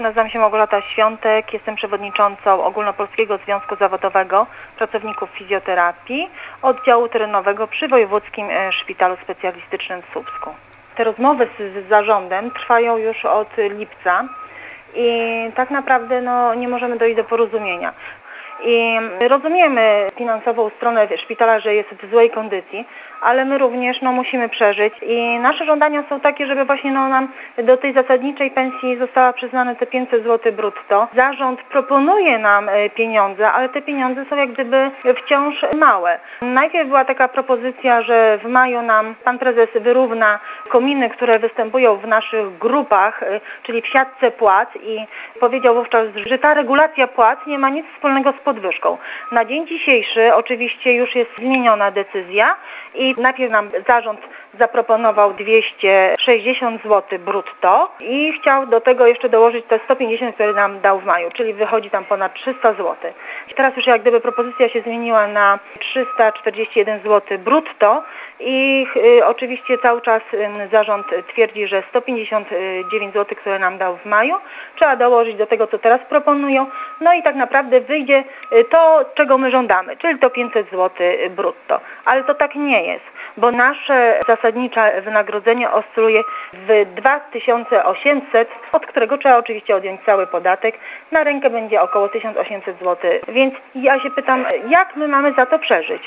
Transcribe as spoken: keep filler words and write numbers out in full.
Nazywam się Małgorzata Świątek, jestem przewodniczącą Ogólnopolskiego Związku Zawodowego Pracowników Fizjoterapii Oddziału Terenowego przy Wojewódzkim Szpitalu Specjalistycznym w Słupsku. Te rozmowy z, z zarządem trwają już od lipca i tak naprawdę no, nie możemy dojść do porozumienia. I rozumiemy finansową stronę szpitala, że jest w złej kondycji, ale my również no, musimy przeżyć i nasze żądania są takie, żeby właśnie no, nam do tej zasadniczej pensji została przyznane te pięćset złotych brutto. Zarząd proponuje nam pieniądze, ale te pieniądze są jak gdyby wciąż małe. Najpierw była taka propozycja, że w maju nam pan prezes wyrówna kominy, które występują w naszych grupach, czyli w siatce płac, i powiedział wówczas, że ta regulacja płac nie ma nic wspólnego z podwyżką. Na dzień dzisiejszy oczywiście już jest zmieniona decyzja i najpierw nam zarząd zaproponował dwieście sześćdziesiąt złotych brutto i chciał do tego jeszcze dołożyć te sto pięćdziesiąt, które nam dał w maju, czyli wychodzi tam ponad trzysta złotych. Teraz już jak gdyby propozycja się zmieniła na trzysta czterdzieści jeden złotych brutto i y, oczywiście cały czas y, zarząd twierdzi, że sto pięćdziesiąt dziewięć złotych, które nam dał w maju, trzeba dołożyć do tego, co teraz proponują. No i tak naprawdę wyjdzie to, czego my żądamy, czyli to pięćset złotych brutto. Ale to tak nie jest, bo nasze zasadnicze wynagrodzenie oscyluje w dwa tysiące osiemset, od którego trzeba oczywiście odjąć cały podatek. Na rękę będzie około tysiąc osiemset złotych. Więc ja się pytam, jak my mamy za to przeżyć?